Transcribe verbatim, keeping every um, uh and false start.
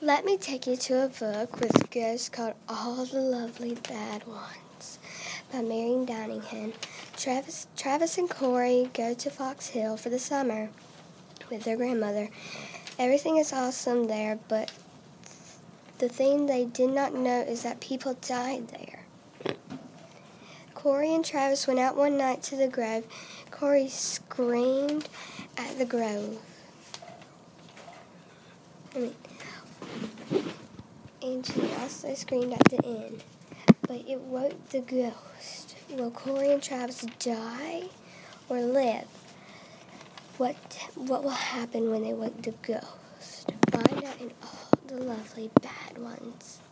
Let me take you to a book with ghosts called All the Lovely Bad Ones by Marian Downingham. Travis, Travis and Corey go to Fox Hill for the summer with their grandmother. Everything is awesome there, but the thing they did not know is that people died there. Corey and Travis went out one night to the grove. Corey screamed at the grove. I mean, and she also screamed at the inn, but it woke the ghost. Will Corey and Travis die or live? What what will happen when they wake the ghost? Find out in All the Lovely Bad Ones.